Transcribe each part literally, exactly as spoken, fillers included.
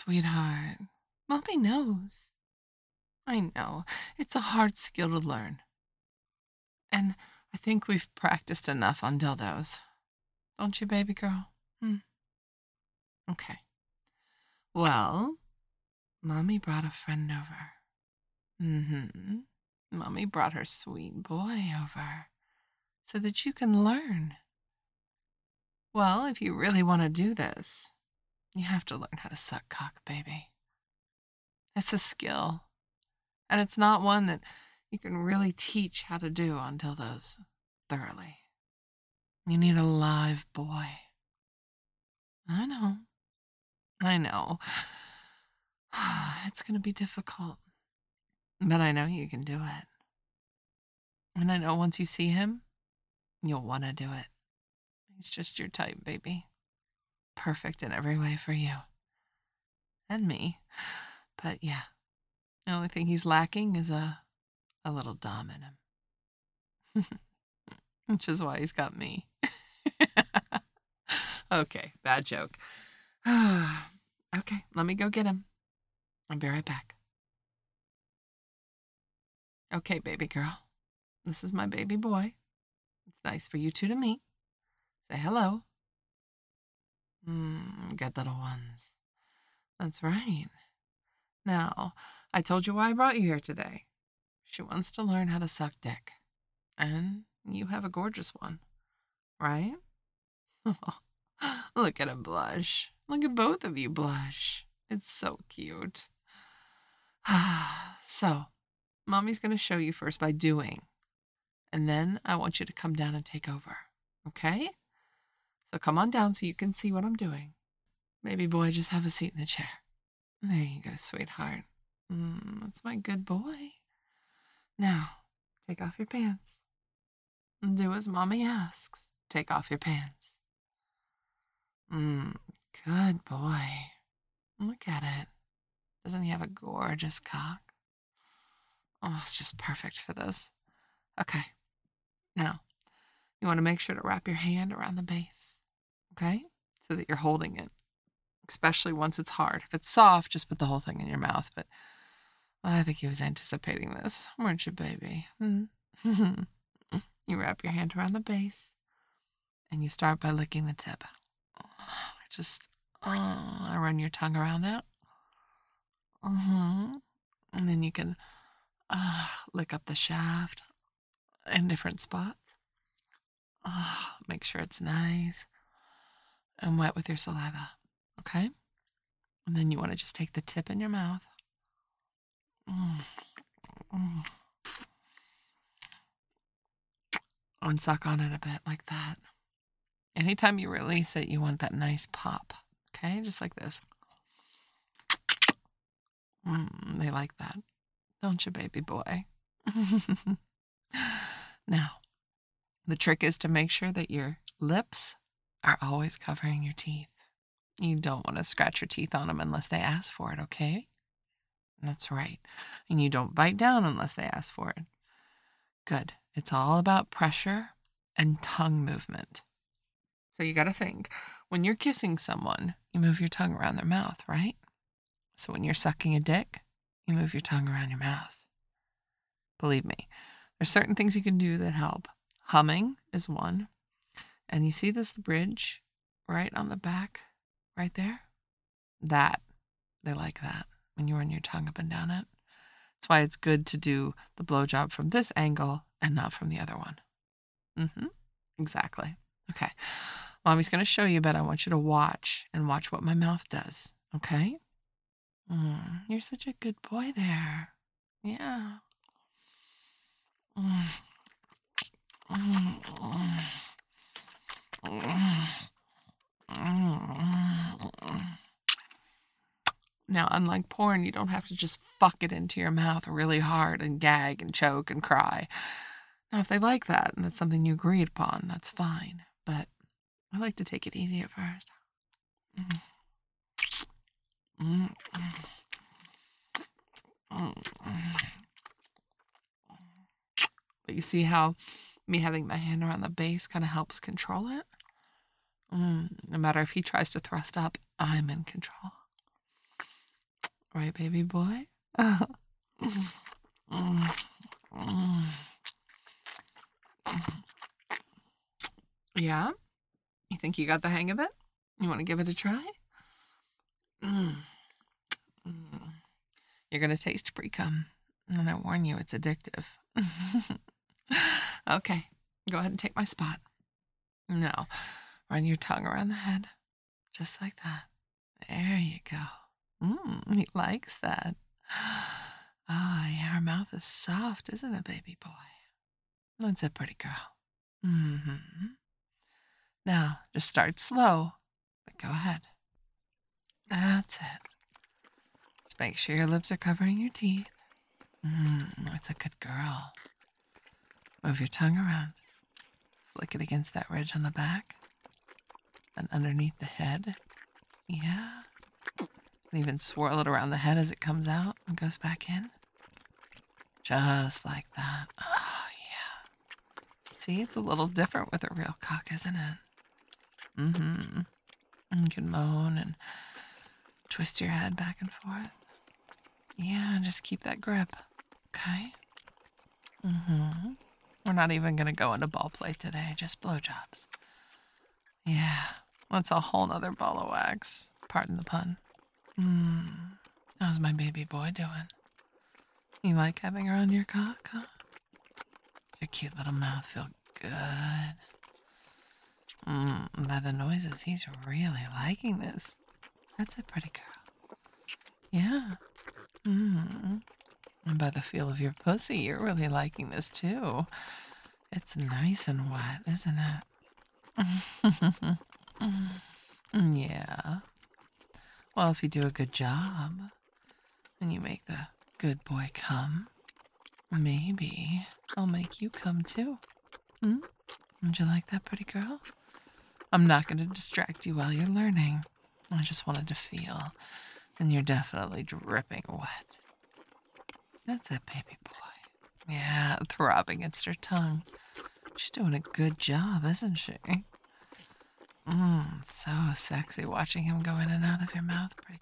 sweetheart. Mommy knows. I know. It's a hard skill to learn. And I think we've practiced enough on dildos. Don't you, baby girl? Hmm. Okay. Well, Mommy brought a friend over. Mm-hmm. Mommy brought her sweet boy over so that you can learn. Well, if you really want to do this, you have to learn how to suck cock, baby. It's a skill, and it's not one that you can really teach how to do on dildos thoroughly. You need a live boy. I know. I know. It's going to be difficult, but I know you can do it. And I know once you see him, you'll want to do it. He's just your type, baby. Perfect in every way for you. And me. But yeah, the only thing he's lacking is a, a little dom in him. Which is why he's got me. Okay, bad joke. Okay, let me go get him. I'll be right back. Okay, baby girl. This is my baby boy. It's nice for you two to meet. Say hello. Mm, good little ones. That's right. Now, I told you why I brought you here today. She wants to learn how to suck dick. And you have a gorgeous one, right? Look at him blush. Look at both of you blush. It's so cute. So, Mommy's going to show you first by doing. And then I want you to come down and take over. Okay? So come on down so you can see what I'm doing. Baby boy, just have a seat in the chair. There you go, sweetheart. Mm, that's my good boy. Now, take off your pants. And do as Mommy asks. Take off your pants. Mm, good boy. Look at it. Doesn't he have a gorgeous cock? Oh, it's just perfect for this. Okay. Now, you want to make sure to wrap your hand around the base. Okay? So that you're holding it. Especially once it's hard. If it's soft, just put the whole thing in your mouth. But I think he was anticipating this. Weren't you, baby? Hmm? You wrap your hand around the base. And you start by licking the tip. Just uh, run your tongue around it. Mm-hmm. And then you can uh, lick up the shaft in different spots. Uh, make sure it's nice and wet with your saliva. Okay? And then you want to just take the tip in your mouth. Mm. Mm. And suck on it a bit like that. Anytime you release it, you want that nice pop. Okay? Just like this. Mm, they like that. Don't you, baby boy? Now, the trick is to make sure that your lips are always covering your teeth. You don't want to scratch your teeth on them unless they ask for it, okay? That's right. And you don't bite down unless they ask for it. Good. It's all about pressure and tongue movement. So you got to think, when you're kissing someone, you move your tongue around their mouth, right? So when you're sucking a dick, you move your tongue around your mouth. Believe me, there's certain things you can do that help. Humming is one. And you see this bridge right on the back, right there? That, they like that when you run your tongue up and down it. That's why it's good to do the blowjob from this angle and not from the other one. Mm-hmm. Exactly. Okay. Mommy's going to show you, but I want you to watch and watch what my mouth does. Okay? Mm, you're such a good boy there. Yeah. Mm. Mm. Mm. Mm. Now, unlike porn, you don't have to just fuck it into your mouth really hard and gag and choke and cry. Now, if they like that and that's something you agreed upon, that's fine. But I like to take it easy at first. Mm. Mm. Mm. But you see how me having my hand around the base kind of helps control it? Mm. No matter if he tries to thrust up, I'm in control. Right, baby boy? Yeah? You think you got the hang of it? You want to give it a try? Mm. Mm. You're going to taste pre-cum. And I warn you, it's addictive. Okay, go ahead and take my spot. Now, run your tongue around the head. Just like that. There you go. Mmm, he likes that. Ah, yeah, her mouth is soft, isn't it, baby boy? That's a pretty girl. Mm-hmm. Now, just start slow, but go ahead. That's it. Just make sure your lips are covering your teeth. Mmm, that's a good girl. Move your tongue around. Flick it against that ridge on the back. And underneath the head. Yeah. And even swirl it around the head as it comes out and goes back in. Just like that. Oh, yeah. See, it's a little different with a real cock, isn't it? Mm-hmm. You can moan and twist your head back and forth. Yeah, just keep that grip. Okay? Mm-hmm. We're not even going to go into ball play today, just blowjobs. Yeah, that's a whole nother ball of wax. Pardon the pun. Hmm. How's my baby boy doing? You like having her on your cock, huh? Does your cute little mouth feel good? Mmm, by the noises, he's really liking this. That's a pretty girl. Yeah. Mmm. And by the feel of your pussy, you're really liking this too. It's nice and wet, isn't it? Yeah. Well, if you do a good job, and you make the good boy come, maybe I'll make you come too. Hmm? Would you like that, pretty girl? I'm not going to distract you while you're learning. I just wanted to feel, and you're definitely dripping wet. That's it, baby boy. Yeah, throbbing against her tongue. She's doing a good job, isn't she? Mmm, so sexy watching him go in and out of your mouth, pretty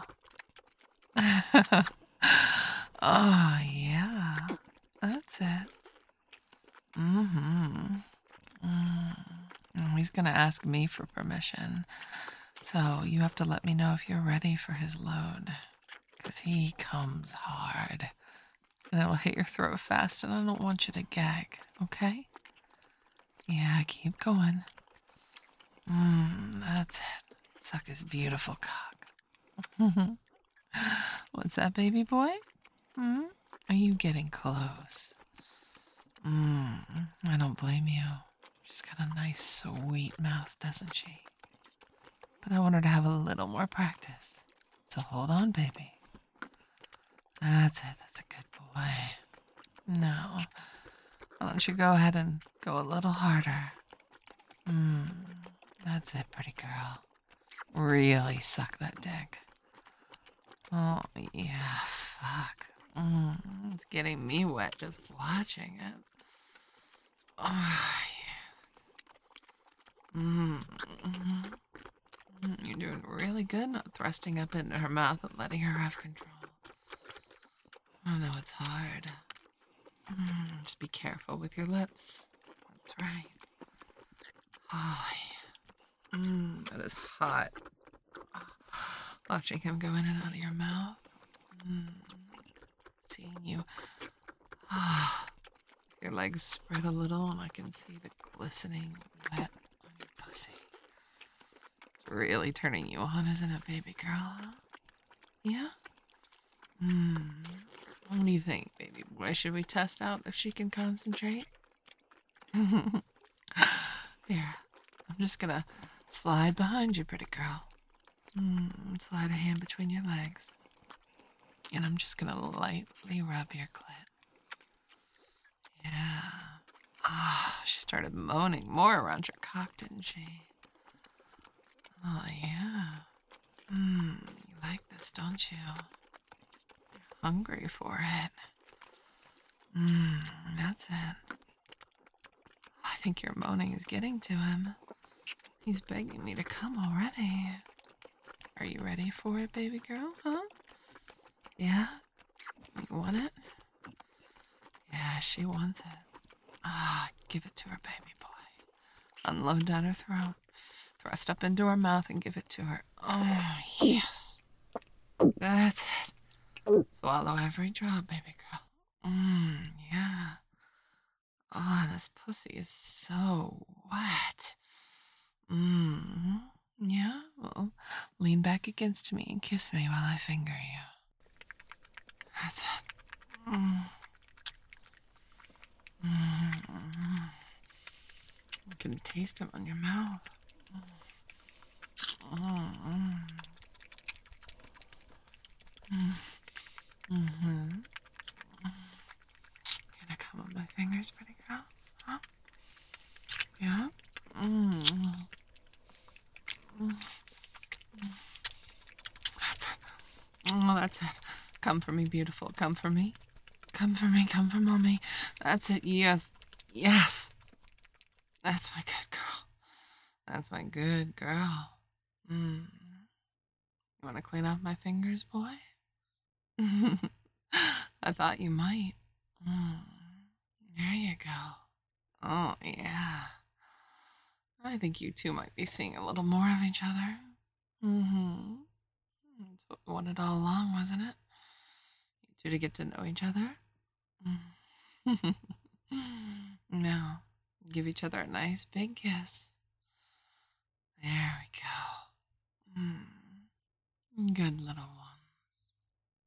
girl. Oh, yeah. That's it. Mm-hmm. Mm. Oh, he's going to ask me for permission. So you have to let me know if you're ready for his load. Because he comes hard. And it'll hit your throat fast, and I don't want you to gag, okay? Yeah, keep going. Mmm, that's it. Suck his beautiful cock. What's that, baby boy? Hmm? Are you getting close? Mmm, I don't blame you. She's got a nice, sweet mouth, doesn't she? But I want her to have a little more practice. So hold on, baby. That's it. That's a good boy. Now, why don't you go ahead and go a little harder? Mmm, that's it, pretty girl. Really suck that dick. Oh, yeah, fuck. Mm, it's getting me wet just watching it. Oh, yeah. Mm, mm, you're doing really good not thrusting up into her mouth and letting her have control. I know it's hard. Mm, just be careful with your lips. That's right. Oh, yeah. Mm, that is hot. Watching him go in and out of your mouth. Mm, seeing you. Ah, your legs spread a little, and I can see the glistening wet on your pussy. It's really turning you on, isn't it, baby girl? Yeah? Hmm. What do you think, baby boy? Should we test out if she can concentrate? Here, I'm just gonna slide behind you, pretty girl. Mm, slide a hand between your legs. And I'm just gonna lightly rub your clit. Yeah. Ah, she started moaning more around your cock, didn't she? Oh, yeah. Mmm, you like this, don't you? You're hungry for it. Mmm, that's it. I think your moaning is getting to him. He's begging me to come already. Are you ready for it, baby girl, huh? Yeah? You want it? Yeah, she wants it. Ah, give it to her, baby boy. Unload down her throat. Thrust up into her mouth and give it to her. Oh, yes. That's it. Swallow every drop, baby girl. Mmm, yeah. Oh, this pussy is so wet. Mmm. Yeah? Well, lean back against me and kiss me while I finger you. That's it. Mmm. Mmm. You can taste them on your mouth. Mmm. Mmm. Mm-hmm. Gonna come on my fingers, pretty girl? Huh? Yeah? Mmm. That's it. Oh, that's it. Come for me, beautiful. Come for me. Come for me. Come for mommy. That's it. Yes. Yes. That's my good girl. That's my good girl. Mm. You want to clean off my fingers, boy? I thought you might. Mm. There you go. Oh, yeah. I think you two might be seeing a little more of each other. Mm-hmm. That's what we wanted all along, wasn't it? You two to get to know each other. Mm. Now, give each other a nice big kiss. There we go. Mm. Good little one.